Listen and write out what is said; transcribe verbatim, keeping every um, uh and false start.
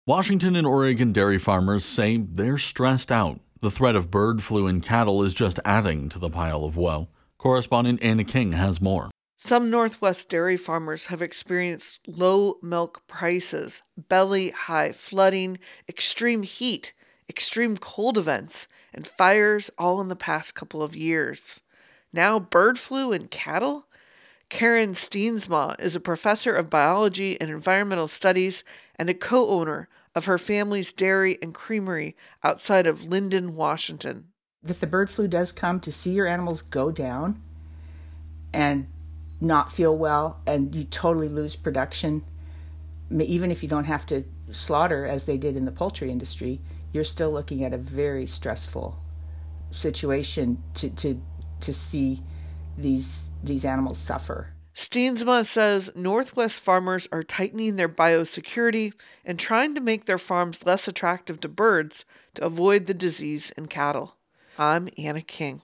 Washington and Oregon dairy farmers say they're stressed out. The threat of bird flu in cattle is just adding to the pile of woe. Correspondent Anna King has more. Some Northwest dairy farmers have experienced low milk prices, belly-high flooding, extreme heat, extreme cold events, and fires all in the past couple of years. Now bird flu in cattle? Karen Steensma is a professor of biology and environmental studies and a co-owner of her family's dairy and creamery outside of Lynden, Washington. If the bird flu does come, to see your animals go down and not feel well and you totally lose production, even if you don't have to slaughter as they did in the poultry industry, you're still looking at a very stressful situation to to, to see these these animals suffer. Steensma says Northwest farmers are tightening their biosecurity and trying to make their farms less attractive to birds to avoid the disease in cattle. I'm Anna King.